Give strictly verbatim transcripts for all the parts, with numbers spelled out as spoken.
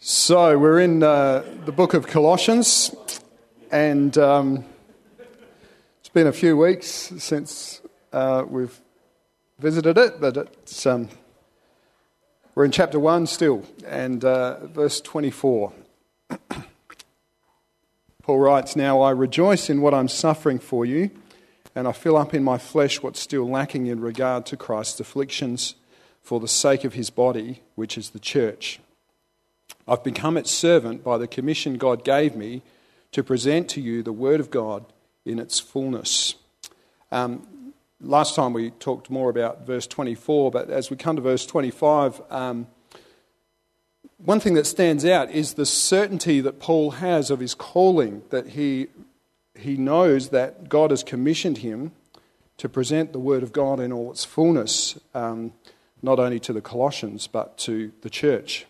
So we're in uh, the book of Colossians, and um, it's been a few weeks since uh, we've visited it, but it's, um, we're in chapter one still, and uh, verse twenty-four. Paul writes, "Now I rejoice in what I'm suffering for you, and I fill up in my flesh what's still lacking in regard to Christ's afflictions for the sake of his body, which is the church. I've become its servant by the commission God gave me to present to you the word of God in its fullness." Um, last time we talked more about verse twenty-four, but as we come to verse twenty-five, um, one thing that stands out is the certainty that Paul has of his calling, that he he knows that God has commissioned him to present the word of God in all its fullness, um, not only to the Colossians but to the church.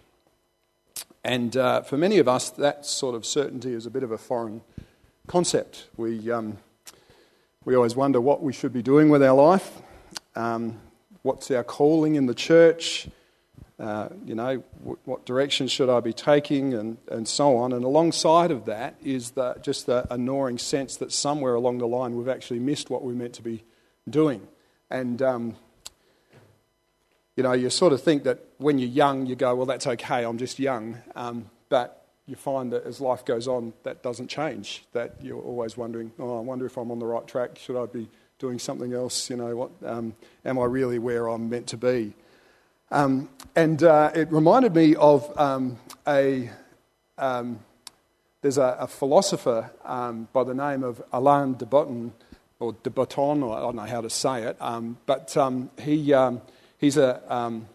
And uh, for many of us, that sort of certainty is a bit of a foreign concept. We um, we always wonder what we should be doing with our life, um, what's our calling in the church, uh, you know, w- what direction should I be taking, and, and so on. And alongside of that is the, just the, a gnawing sense that somewhere along the line we've actually missed what we're meant to be doing. And um, You know, you sort of think that when you're young, you go, well, that's okay, I'm just young. Um, but you find that as life goes on, that doesn't change. That you're always wondering, oh, I wonder if I'm on the right track. Should I be doing something else? You know, what? Um, am I really where I'm meant to be? Um, and uh, it reminded me of um, a, um, there's a, a philosopher um, by the name of Alain de Botton, or de Botton, or I don't know how to say it, um, but um, he... Um, He's a um,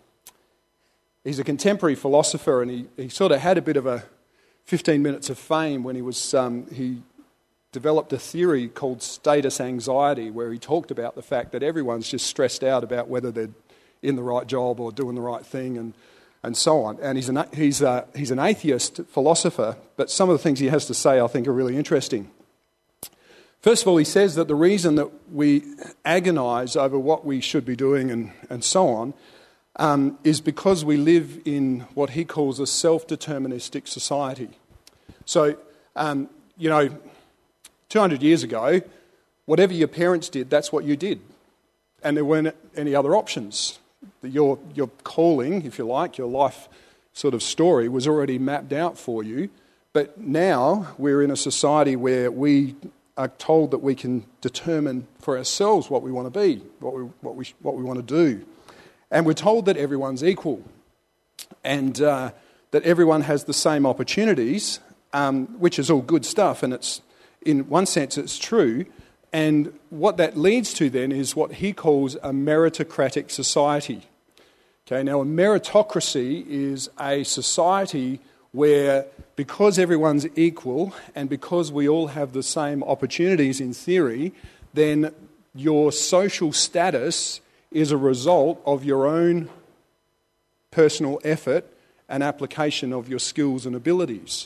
he's a contemporary philosopher, and he, he sort of had a bit of a fifteen minutes of fame when he was um, he developed a theory called status anxiety, where he talked about the fact that everyone's just stressed out about whether they're in the right job or doing the right thing, and and so on. And he's an he's a, he's an atheist philosopher, but some of the things he has to say I think are really interesting. First of all, he says that the reason that we agonise over what we should be doing and, and so on um, is because we live in what he calls a self-deterministic society. So, um, you know, two hundred years ago, whatever your parents did, that's what you did. And there weren't any other options. Your, your calling, if you like, your life sort of story was already mapped out for you. But now we're in a society where we are told that we can determine for ourselves what we want to be, what we what we what we want to do, and we're told that everyone's equal, and uh, that everyone has the same opportunities, um, which is all good stuff, and it's in one sense it's true. And what that leads to then is what he calls a meritocratic society. Okay, now a meritocracy is a society where, because everyone's equal and because we all have the same opportunities in theory, then your social status is a result of your own personal effort and application of your skills and abilities.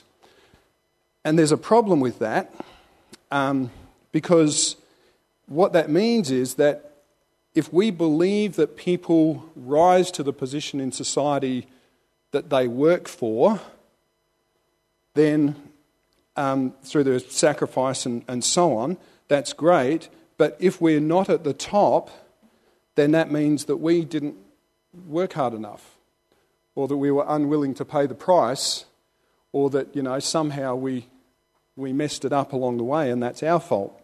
And there's a problem with that, um, because what that means is that if we believe that people rise to the position in society that they work for, then um, through their sacrifice and, and so on, that's great. But if we're not at the top, then that means that we didn't work hard enough, or that we were unwilling to pay the price, or that, you know, somehow we we messed it up along the way, and that's our fault.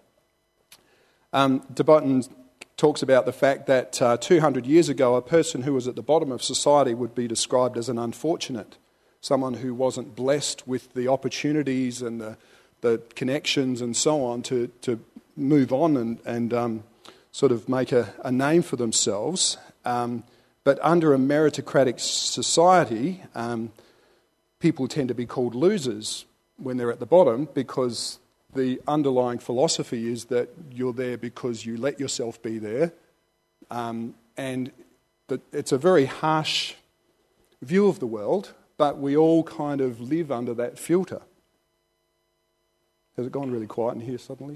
Um, de Botton talks about the fact that uh, two hundred years ago, a person who was at the bottom of society would be described as an unfortunate, someone who wasn't blessed with the opportunities and the, the connections and so on to, to move on and, and um, sort of make a, a name for themselves. Um, but under a meritocratic society, um, people tend to be called losers when they're at the bottom, because the underlying philosophy is that you're there because you let yourself be there. Um, and that it's a very harsh view of the world, but we all kind of live under that filter. Has it gone really quiet in here suddenly?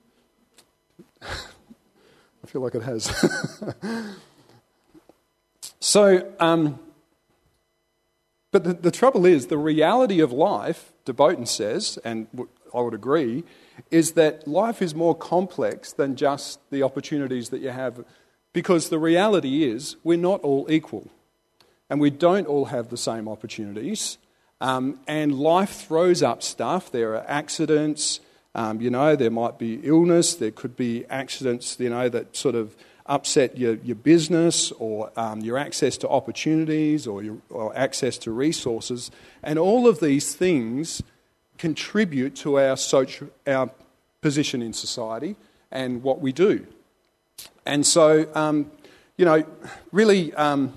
I feel like it has. So, um, But the, the trouble is, the reality of life, De Botton says, and I would agree, is that life is more complex than just the opportunities that you have, because the reality is we're not all equal, and we don't all have the same opportunities, um, and life throws up stuff. There are accidents, um, you know, there might be illness, there could be accidents, you know, that sort of upset your, your business or um, your access to opportunities or your or access to resources, and all of these things contribute to our social, our position in society and what we do. And so, um, you know, really, um,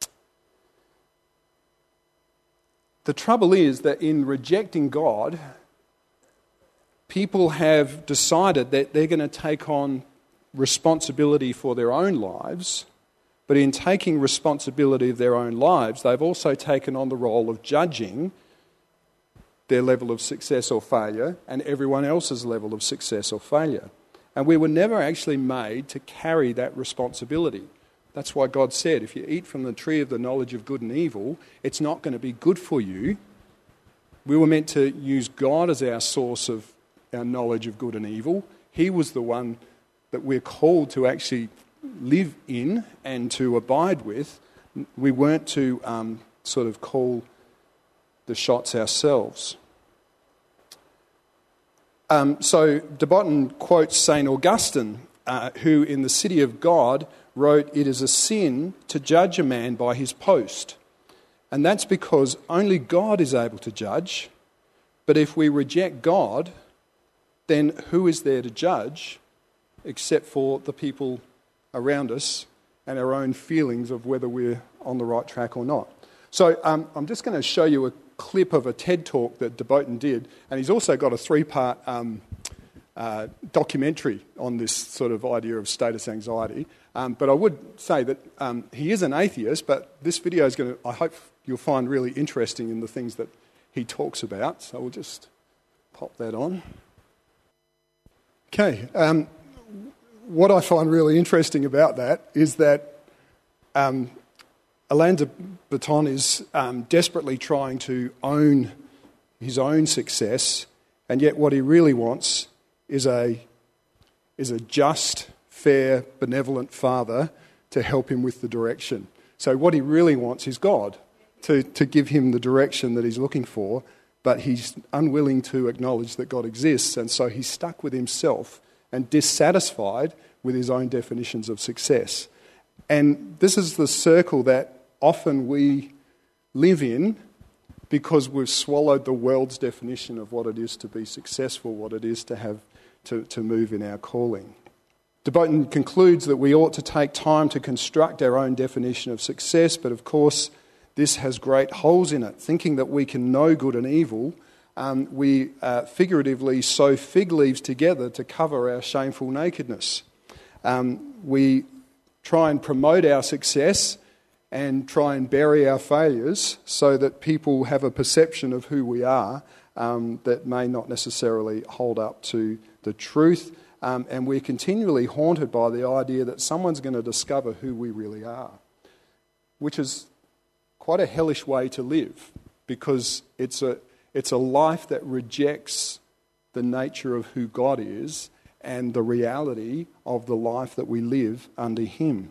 the trouble is that in rejecting God, people have decided that they're going to take on responsibility for their own lives, but in taking responsibility of their own lives, they've also taken on the role of judging their level of success or failure and everyone else's level of success or failure. And we were never actually made to carry that responsibility. That's why God said, if you eat from the tree of the knowledge of good and evil, it's not going to be good for you. We were meant to use God as our source of our knowledge of good and evil. He was the one that we're called to actually live in and to abide with. We weren't to um, sort of call the shots ourselves. Um, so De Botton quotes Saint Augustine, uh, who in The City of God wrote, "It is a sin to judge a man by his post." And that's because only God is able to judge. But if we reject God, then who is there to judge except for the people around us and our own feelings of whether we're on the right track or not? So um, I'm just going to show you a clip of a TED talk that De Botton did, and he's also got a three-part um, uh, documentary on this sort of idea of status anxiety. Um, but I would say that um, he is an atheist, but this video is going to, I hope you'll find really interesting in the things that he talks about. So we'll just pop that on. Okay. Um, what I find really interesting about that is that um, Alain de Botton is um, desperately trying to own his own success, and yet what he really wants is a is a just, fair, benevolent father to help him with the direction. So what he really wants is God to, to give him the direction that he's looking for, but he's unwilling to acknowledge that God exists, and so he's stuck with himself and dissatisfied with his own definitions of success. And this is the circle that often we live in because we've swallowed the world's definition of what it is to be successful, what it is to have to, to move in our calling. De Botton concludes that we ought to take time to construct our own definition of success, but of course this has great holes in it. Thinking that we can know good and evil, um, we uh, figuratively sew fig leaves together to cover our shameful nakedness. Um, we try and promote our success and try and bury our failures so that people have a perception of who we are um, that may not necessarily hold up to the truth. Um, and we're continually haunted by the idea that someone's going to discover who we really are, which is quite a hellish way to live, because it's a it's a life that rejects the nature of who God is and the reality of the life that we live under Him.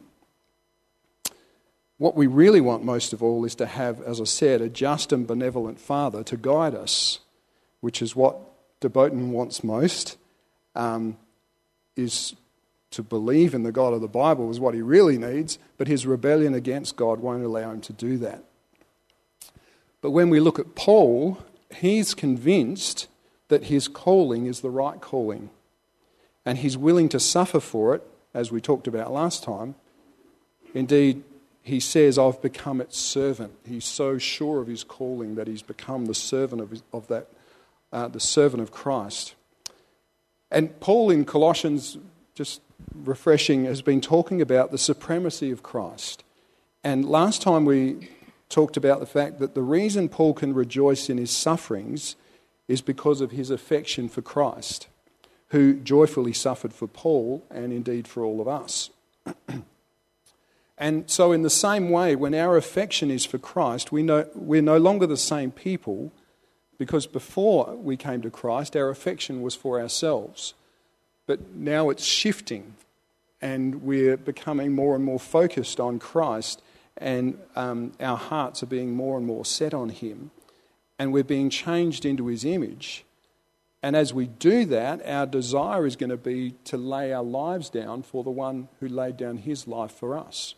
What we really want most of all is to have, as I said, a just and benevolent Father to guide us, which is what De Botton wants most, um, is to believe in the God of the Bible is what he really needs, but his rebellion against God won't allow him to do that. But when we look at Paul, he's convinced that his calling is the right calling, and he's willing to suffer for it, as we talked about last time. Indeed, he says, I've become its servant. He's so sure of his calling that he's become the servant of, his, of that, uh, the servant of Christ. And Paul in Colossians, just refreshing, has been talking about the supremacy of Christ. And last time we talked about the fact that the reason Paul can rejoice in his sufferings is because of his affection for Christ, who joyfully suffered for Paul and indeed for all of us. And so in the same way, when our affection is for Christ, we know, we're no longer the same people, because before we came to Christ, our affection was for ourselves. But now it's shifting, and we're becoming more and more focused on Christ, and um, our hearts are being more and more set on him, and we're being changed into his image. And as we do that, our desire is going to be to lay our lives down for the one who laid down his life for us.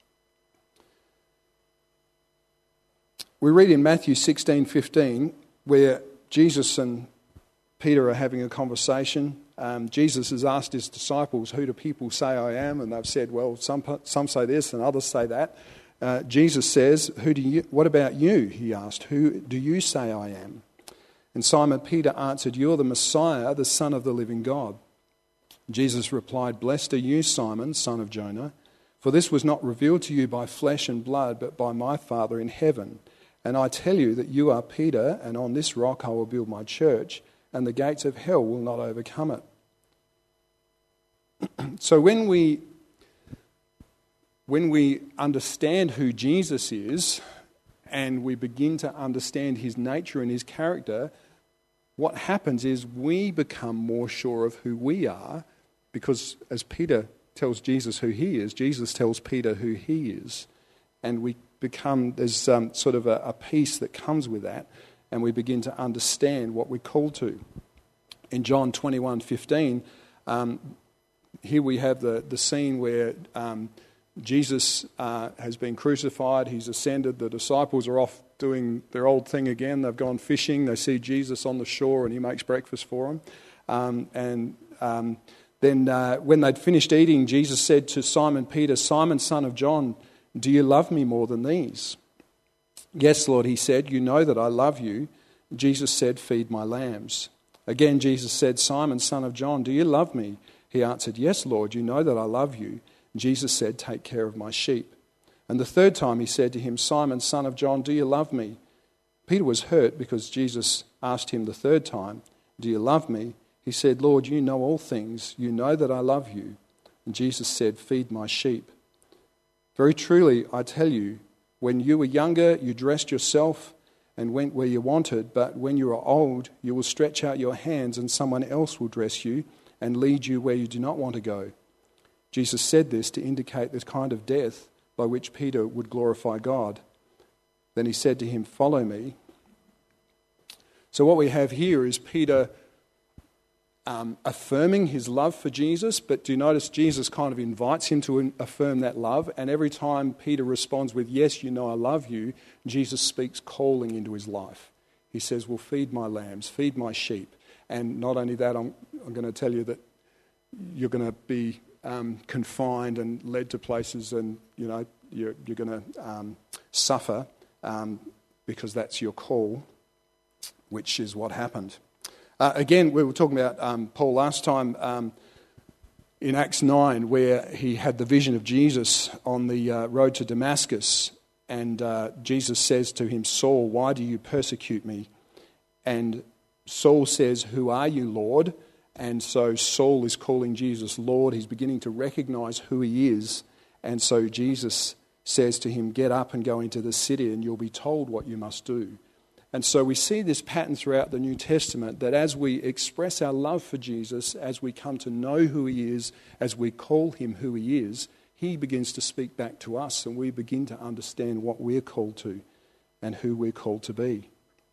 We read in Matthew sixteen fifteen, where Jesus and Peter are having a conversation. Um, Jesus has asked his disciples, "Who do people say I am?" And they've said, "Well, some some say this and others say that." Uh, Jesus says, "Who do you? What about you?" He asked, "Who do you say I am?" And Simon Peter answered, "You're the Messiah, the Son of the living God." Jesus replied, "Blessed are you, Simon, son of Jonah, for this was not revealed to you by flesh and blood, but by my Father in heaven. And I tell you that you are Peter, and on this rock I will build my church, and the gates of hell will not overcome it." So when we when we understand who Jesus is, and we begin to understand his nature and his character, what happens is we become more sure of who we are, because as Peter tells Jesus who he is, Jesus tells Peter who he is, and we become, there's um, sort of a, a peace that comes with that, and we begin to understand what we're called to. In John twenty-one fifteen, um, here we have the, the scene where um, Jesus uh, has been crucified, he's ascended, the disciples are off doing their old thing again, they've gone fishing, they see Jesus on the shore and he makes breakfast for them. Um, and um, then uh, when they'd finished eating, Jesus said to Simon Peter, "Simon, son of John, do you love me more than these?" "Yes, Lord," he said, "you know that I love you." Jesus said, "Feed my lambs." Again, Jesus said, "Simon, son of John, do you love me?" He answered, "Yes, Lord, you know that I love you." Jesus said, "Take care of my sheep." And the third time he said to him, "Simon, son of John, do you love me?" Peter was hurt because Jesus asked him the third time, "Do you love me?" He said, "Lord, you know all things. You know that I love you." And Jesus said, "Feed my sheep. Very truly, I tell you, when you were younger, you dressed yourself and went where you wanted, but when you are old, you will stretch out your hands and someone else will dress you and lead you where you do not want to go." Jesus said this to indicate the kind of death by which Peter would glorify God. Then he said to him, "Follow me." So what we have here is Peter Um, affirming his love for Jesus, but do you notice Jesus kind of invites him to affirm that love, and every time Peter responds with, "Yes, you know I love you," Jesus speaks calling into his life. He says, "Well, feed my lambs, feed my sheep." And not only that, I'm, I'm going to tell you that you're going to be um, confined and led to places, and you know you're, you're going to um, suffer um, because that's your call, which is what happened. Uh, again, we were talking about um, Paul last time um, in Acts nine, where he had the vision of Jesus on the uh, road to Damascus, and uh, Jesus says to him, "Saul, why do you persecute me?" And Saul says, "Who are you, Lord?" And so Saul is calling Jesus Lord. He's beginning to recognize who he is, and so Jesus says to him, "Get up and go into the city, and you'll be told what you must do." And so we see this pattern throughout the New Testament, that as we express our love for Jesus, as we come to know who he is, as we call him who he is, he begins to speak back to us, and we begin to understand what we're called to and who we're called to be.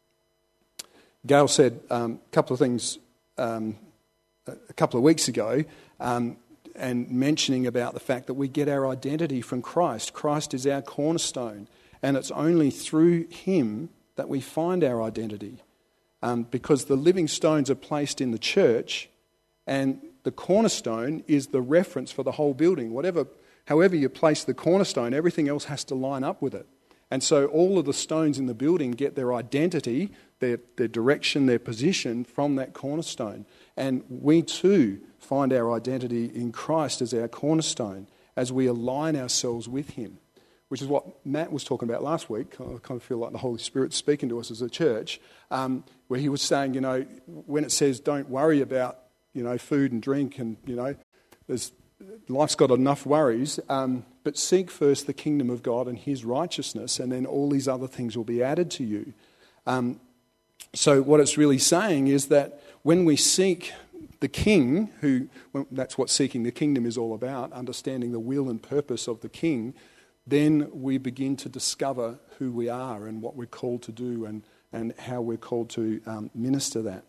Gail said um, a couple of things um, a couple of weeks ago, um, and mentioning about the fact that we get our identity from Christ. Christ is our cornerstone, and it's only through him that we find our identity, um, because the living stones are placed in the church, and the cornerstone is the reference for the whole building. Whatever, however you place the cornerstone, everything else has to line up with it. And so all of the stones in the building get their identity, their, their direction, their position from that cornerstone. And we too find our identity in Christ as our cornerstone, as we align ourselves with him. Which is what Matt was talking about last week. I kind of feel like the Holy Spirit's speaking to us as a church, um, where he was saying, you know, when it says don't worry about, you know, food and drink, and, you know, there's life's got enough worries, um, but seek first the kingdom of God and his righteousness, and then all these other things will be added to you. Um, so what it's really saying is that when we seek the king, who well, that's what seeking the kingdom is all about, understanding the will and purpose of the king, then we begin to discover who we are and what we're called to do and, and how we're called to um, minister that.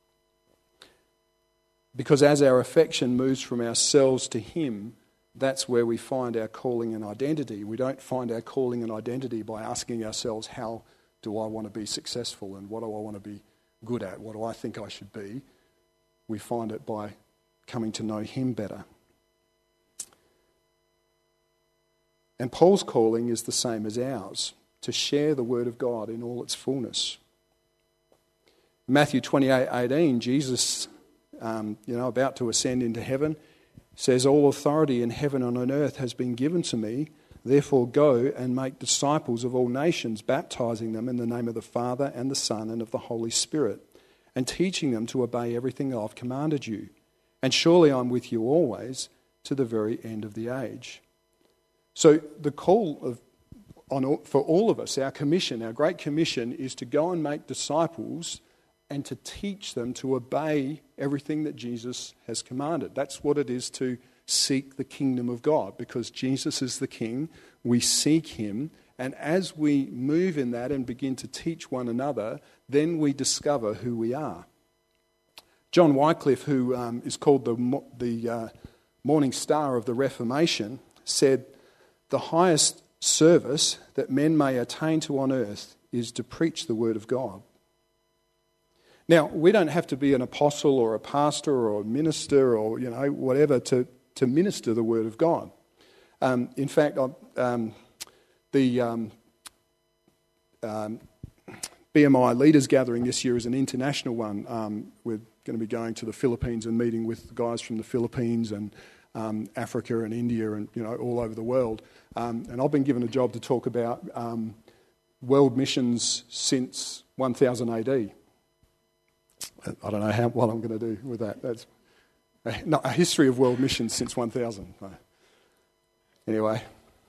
Because as our affection moves from ourselves to him, that's where we find our calling and identity. We don't find our calling and identity by asking ourselves, how do I want to be successful and what do I want to be good at? What do I think I should be? We find it by coming to know him better. And Paul's calling is the same as ours, to share the word of God in all its fullness. Matthew twenty-eight eighteen, Jesus, um, you know, about to ascend into heaven, says, "All authority in heaven and on earth has been given to me. Therefore go and make disciples of all nations, baptizing them in the name of the Father and the Son and of the Holy Spirit, and teaching them to obey everything I've commanded you. And surely I'm with you always to the very end of the age." So the call of, on, for all of us, our commission, our great commission, is to go and make disciples and to teach them to obey everything that Jesus has commanded. That's what it is to seek the kingdom of God, because Jesus is the King. We seek him, and as we move in that and begin to teach one another, then we discover who we are. John Wycliffe, who um, is called the, the uh, Morning Star of the Reformation, said, "The highest service that men may attain to on earth is to preach the word of God." Now, we don't have to be an apostle or a pastor or a minister or, you know, whatever to, to minister the word of God. Um, in fact, um, the um, um, B M I Leaders Gathering this year is an international one. Um, we're going to be going to the Philippines and meeting with guys from the Philippines and um, Africa and India and, you know, all over the world. Um, and I've been given a job to talk about um, world missions since one thousand A D. I don't know how, what I'm going to do with that. That's a, no, a history of world missions since one thousand. Anyway,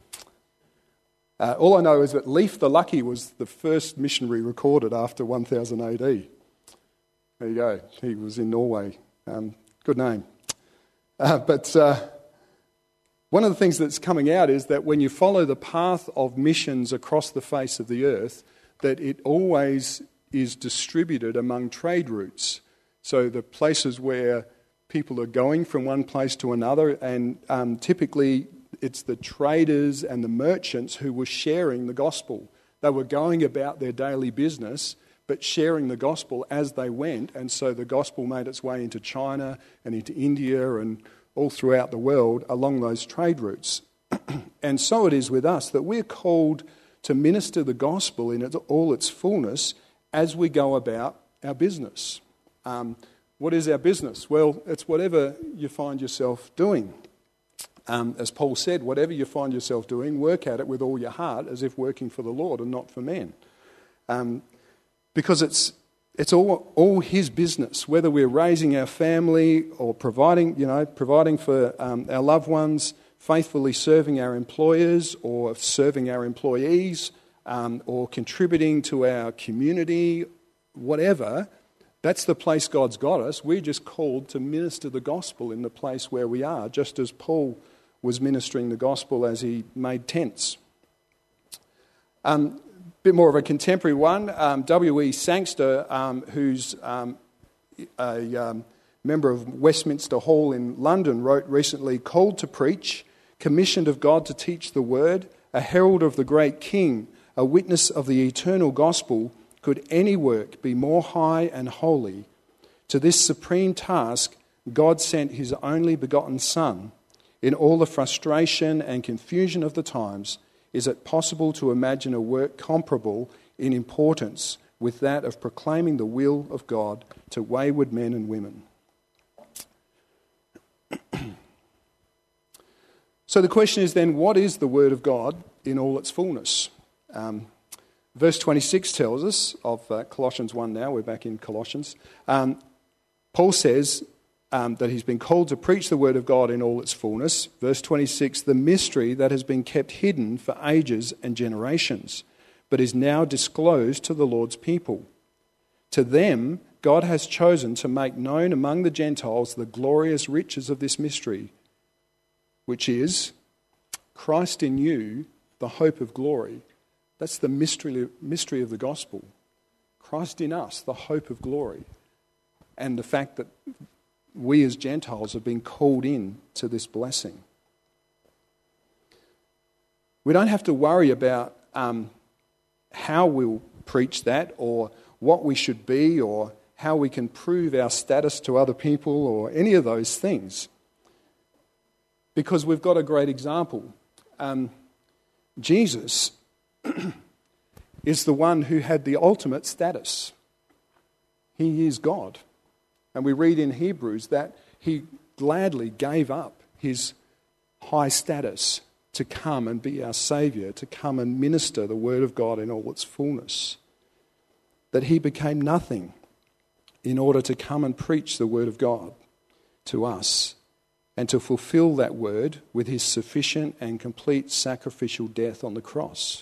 uh, all I know is that Leif the Lucky was the first missionary recorded after one thousand A D. There you go. He was in Norway. Um, good name. Uh, but uh, one of the things that's coming out is that when you follow the path of missions across the face of the earth, that it always is distributed among trade routes. So the places where people are going from one place to another, and um, typically it's the traders and the merchants who were sharing the gospel. They were going about their daily business, but sharing the gospel as they went, and so the gospel made its way into China and into India and all throughout the world along those trade routes. And so it is with us, that we're called to minister the gospel in all its fullness as we go about our business. Um, what is our business? Well, it's whatever you find yourself doing. Um, as Paul said, whatever you find yourself doing, work at it with all your heart as if working for the Lord and not for men. Um, because it's it's all all his business, whether we're raising our family or providing, you know, providing for um, our loved ones, faithfully serving our employers or serving our employees, Um, or contributing to our community, whatever, that's the place God's got us. We're just called to minister the gospel in the place where we are, just as Paul was ministering the gospel as he made tents. A um, bit more of a contemporary one, um, W E Sangster, um, who's um, a um, member of Westminster Hall in London, wrote recently, "Called to preach, commissioned of God to teach the word, a herald of the great King, a witness of the eternal gospel, could any work be more high and holy? To this supreme task, God sent his only begotten Son. In all the frustration and confusion of the times, is it possible to imagine a work comparable in importance with that of proclaiming the will of God to wayward men and women?" So the question is then, what is the word of God in all its fullness? Um, verse twenty-six tells us of uh, Colossians one now, we're back in Colossians. Um, Paul says, um, that he's been called to preach the word of God in all its fullness. Verse twenty-six, the mystery that has been kept hidden for ages and generations, but is now disclosed to the Lord's people. To them, God has chosen to make known among the Gentiles the glorious riches of this mystery, which is Christ in you, the hope of glory. That's the mystery, mystery of the gospel. Christ in us, the hope of glory. And the fact that we as Gentiles have been called in to this blessing. We don't have to worry about um, how we'll preach that or what we should be or how we can prove our status to other people or any of those things. Because we've got a great example. Um, Jesus is the one who had the ultimate status. He is God. And we read in Hebrews that he gladly gave up his high status to come and be our Saviour, to come and minister the Word of God in all its fullness. That he became nothing in order to come and preach the Word of God to us and to fulfill that Word with his sufficient and complete sacrificial death on the cross.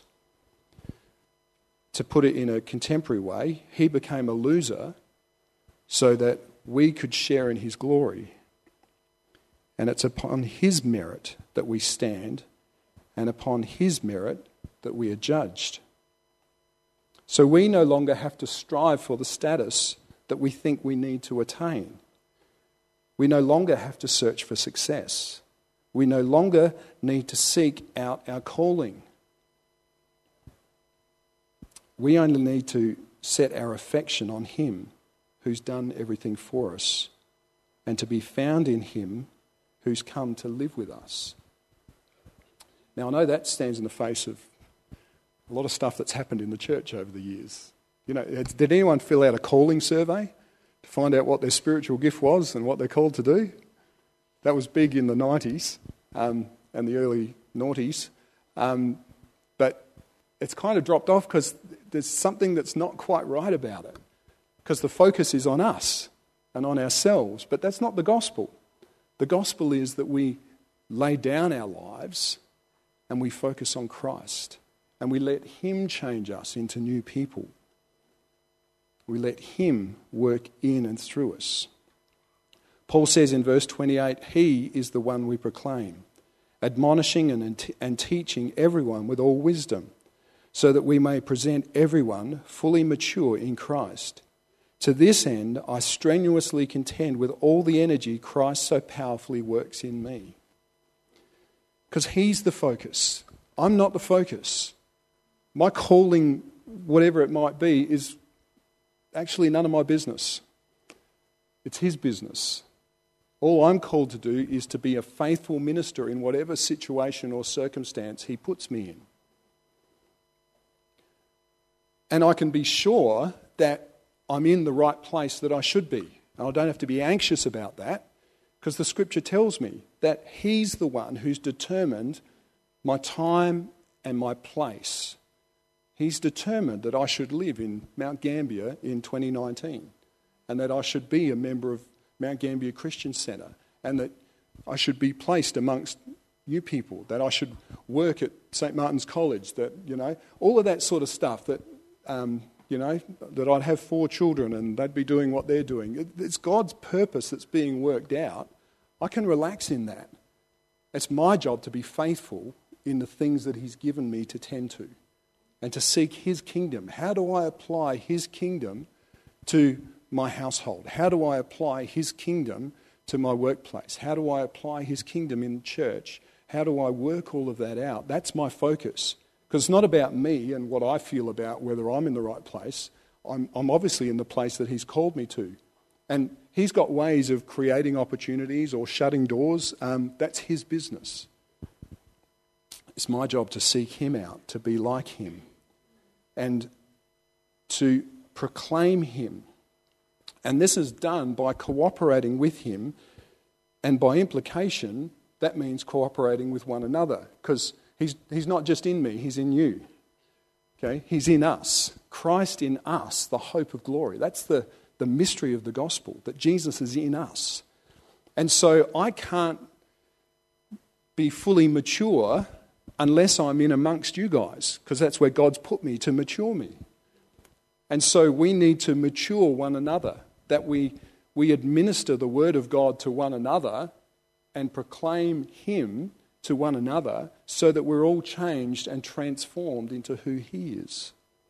To put it in a contemporary way, he became a loser so that we could share in his glory. And it's upon his merit that we stand, and upon his merit that we are judged. So we no longer have to strive for the status that we think we need to attain. We no longer have to search for success. We no longer need to seek out our calling. We only need to set our affection on him who's done everything for us, and to be found in him who's come to live with us. Now, I know that stands in the face of a lot of stuff that's happened in the church over the years. You know, did anyone fill out a calling survey to find out what their spiritual gift was and what they're called to do? That was big in the nineties um, and the early noughties. Um, but it's kind of dropped off because there's something that's not quite right about it. Because the focus is on us and on ourselves. But that's not the gospel. The gospel is that we lay down our lives and we focus on Christ. And we let him change us into new people. We let him work in and through us. Paul says in verse twenty-eight, he is the one we proclaim, admonishing and, and teaching everyone with all wisdom, so that we may present everyone fully mature in Christ. To this end, I strenuously contend with all the energy Christ so powerfully works in me. Because he's the focus. I'm not the focus. My calling, whatever it might be, is actually none of my business. It's his business. All I'm called to do is to be a faithful minister in whatever situation or circumstance he puts me in. And I can be sure that I'm in the right place that I should be. And I don't have to be anxious about that, because the scripture tells me that he's the one who's determined my time and my place. He's determined that I should live in Mount Gambier in twenty nineteen, and that I should be a member of Mount Gambier Christian Centre, and that I should be placed amongst you people, that I should work at Saint Martin's College, that, you know, all of that sort of stuff, that, um, you know, that I'd have four children and they'd be doing what they're doing. It's God's purpose that's being worked out. I can relax in that. It's my job to be faithful in the things that he's given me to tend to and to seek his kingdom. How do I apply his kingdom to my household? How do I apply his kingdom to my workplace? How do I apply his kingdom in church? How do I work all of that out? That's my focus. Because it's not about me and what I feel about whether I'm in the right place. I'm, I'm obviously in the place that he's called me to. And he's got ways of creating opportunities or shutting doors. Um, that's his business. It's my job to seek him out, to be like him, and to proclaim him. And this is done by cooperating with him, and by implication, that means cooperating with one another, because he's, he's not just in me, he's in you. Okay? He's in us. Christ in us, the hope of glory. That's the, the mystery of the gospel, that Jesus is in us. And so I can't be fully mature unless I'm in amongst you guys, because that's where God's put me to mature me. And so we need to mature one another, that we, we administer the word of God to one another and proclaim him to one another so that we're all changed and transformed into who he is.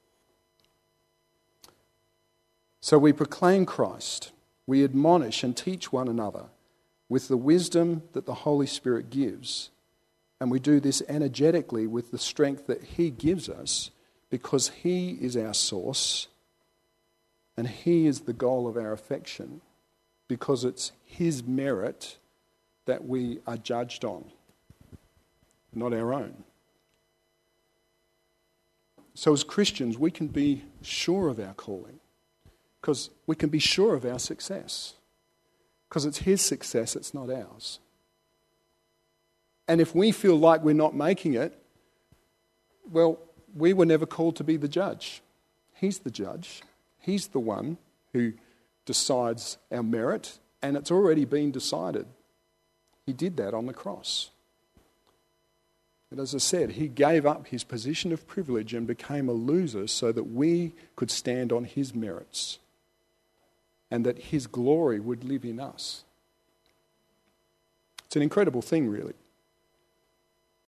So we proclaim Christ, we admonish and teach one another with the wisdom that the Holy Spirit gives, and we do this energetically with the strength that he gives us, because he is our source and he is the goal of our affection, because it's his merit that we are judged on, not our own. So as Christians, we can be sure of our calling, because we can be sure of our success, because it's his success, it's not ours. And if we feel like we're not making it, well, we were never called to be the judge. He's the judge. He's the one who decides our merit, and it's already been decided. He did that on the cross. And as I said, he gave up his position of privilege and became a loser so that we could stand on his merits and that his glory would live in us. It's an incredible thing, really.